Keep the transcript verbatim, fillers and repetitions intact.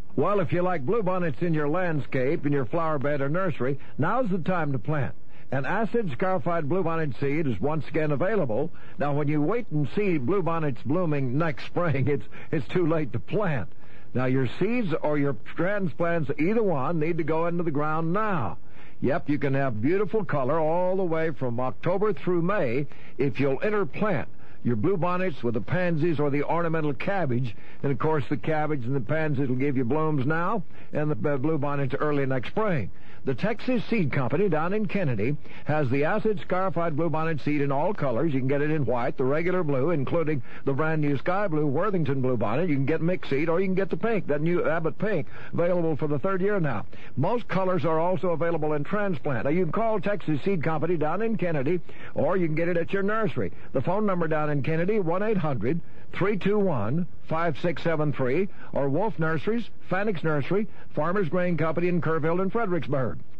Well, if you like bluebonnets in your landscape, in your flower bed or nursery, now's the time to plant. An acid scarified bluebonnet seed is once again available. Now, when you wait and see bluebonnets blooming next spring, it's it's too late to plant. Now, your seeds or your transplants, either one, need to go into the ground now. Yep, you can have beautiful color all the way from October through May if you'll interplant your bluebonnets with the pansies or the ornamental cabbage. And, of course, the cabbage and the pansies will give you blooms now, and the uh, bluebonnets early next spring. The Texas Seed Company down in Kennedy has the acid scarified bluebonnet seed in all colors. You can get it in white, the regular blue, including the brand new sky blue Worthington bluebonnet. You can get mixed seed, or you can get the pink, that new Abbott pink, available for the third year now. Most colors are also available in transplant. Now, you can call Texas Seed Company down in Kennedy, or you can get it at your nursery. The phone number down in Kennedy, one eight hundred three two one five six seven three, or Wolf Nurseries, Fanix Nursery, Farmers Grain Company in Kerrville and Fredericksburg.